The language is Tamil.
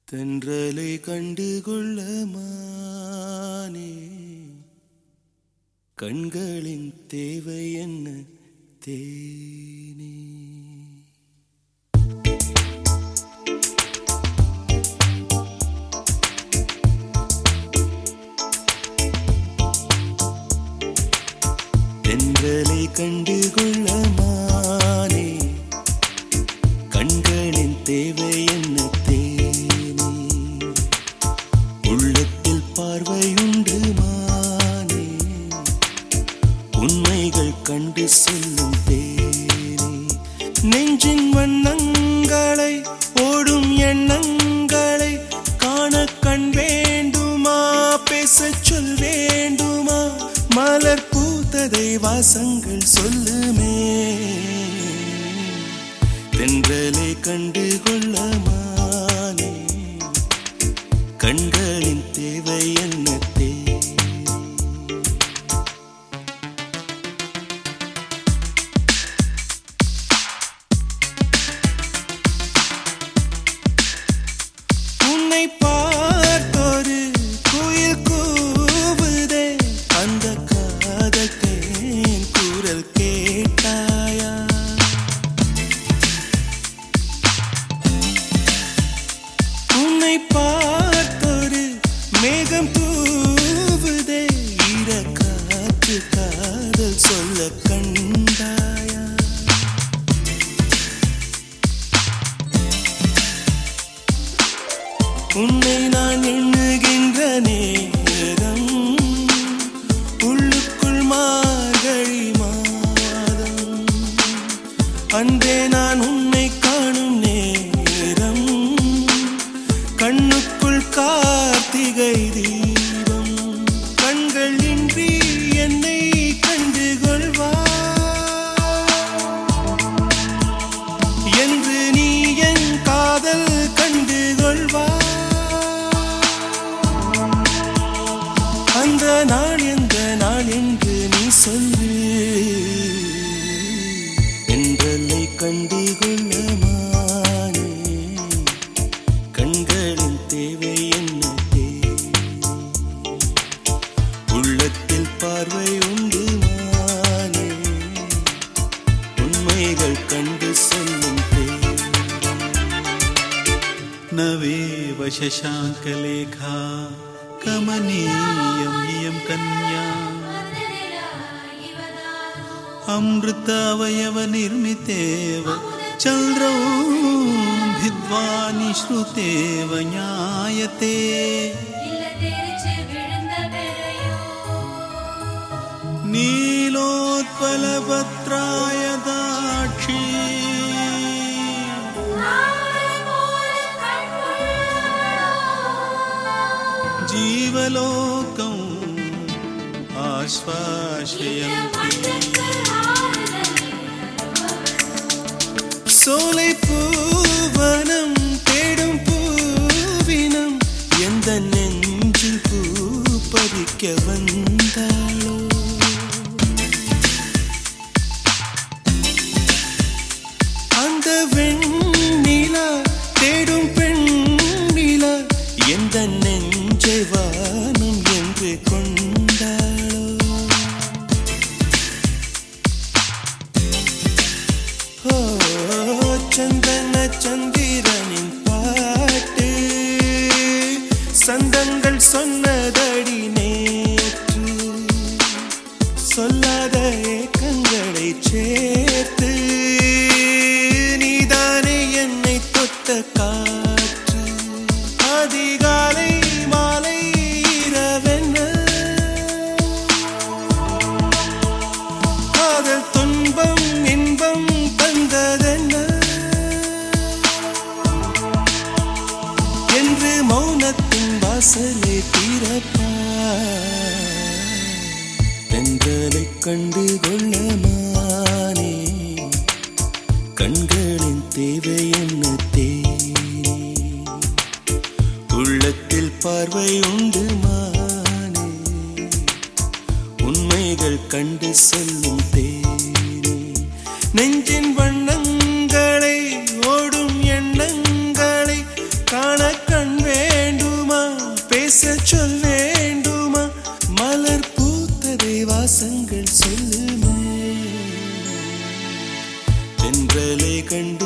தென்றலை கண்டுகொள்ள மானே கண்களின் தேவை என்ன தேனே தென்றலை கண்டுகொள்ள மானே கண்களின் தேவை என்ன தேனே உள்ளத்தில் பார்வையுண்டு மானே உண்மைகள் கண்டு சொல்லும் தேனே நெஞ்சின் வண்ணங்களை ஓடும் எண்ணங்களை காண கண் வேண்டுமா பேசச் சொல் வேண்டுமா மலர் பூத்ததை வாசங்கள் சொல்லுமே தென்றலை கண்டுகொள்ள மானே கண்களின் தேவை என்ன உன்னை பார்த்தொரு குயில் கூவுதே அந்த காதல் குரல் கேட்டாயா உன்னை பார்த்தொரு மேகம் தூவுதே ஈர காற்று காதல் சொல்ல கண்டாயா உன்னை நான் எண்ணுகின்ற நேரம் உள்ளுக்குள் மார்கழி மாதம் அன்றே நான் உன்னை காணும் நேரம் கண்ணுக்குள் கார்த்திகை தீபம் கண்கள் இன்றி என்னை கண்டுகொள்வா என்று நீ என் காதல் கண்டுகொள்வா அந்த நாள் எந்த நாள் என்று நீ சொல்லு என்றலை கண்டுகொள்ள மானே கண்களின் தேவை என்ன உள்ளத்தில் பார்வை உண்டு மானே உண்மைகள் கண்டு சொல்லும் नवेव शशाङ्कलेखा कमनीयं इयं कन्या अमृतावयवनिर्मितेव चन्द्रौभिद्वा निश्रुतेव ज्ञायते नीलोत्पलपत्राय दाक्षी जीवलोकम् आश्वासयन्ति சோலை பூவனம் தேடும் பூவினம் எந்த நெஞ்சில் பூ பறிக்க வந்தாளோ அந்த வெண்ணிலா தேடும் பெண்ணிலா எந்த நெஞ்சை வானம் என்று கொண்டாளோ சந்தன சந்திரனின் பாட்டு சந்தங்கள் சொன்னதடி நேற்று சொல்லாத ஏக்கங்களை சேர்த்து நீதானே என்னை தொட்ட காற்று அதிகாலை மாலை இரவென்ன காதல் துன்பம் இன்பம் தந்ததென்ன என்று மௌனத்தின் வாசலை திறப்பாய் தென்றலை கண்டுகொள்ள மானே கண்களின் தேவை என்ன தேனே உள்ளத்தில் பார்வை உண்டு மானே உண்மைகள் கண்டு சொல்லும் தேனே நெஞ்சின் வண்ணங்களை ஓடும் எண்ணங்களை காண கண்டு சொல் வேண்டுமா மலர் பூத்ததை வாசங்கள் சொல்லுமே தென்றலை கண்டு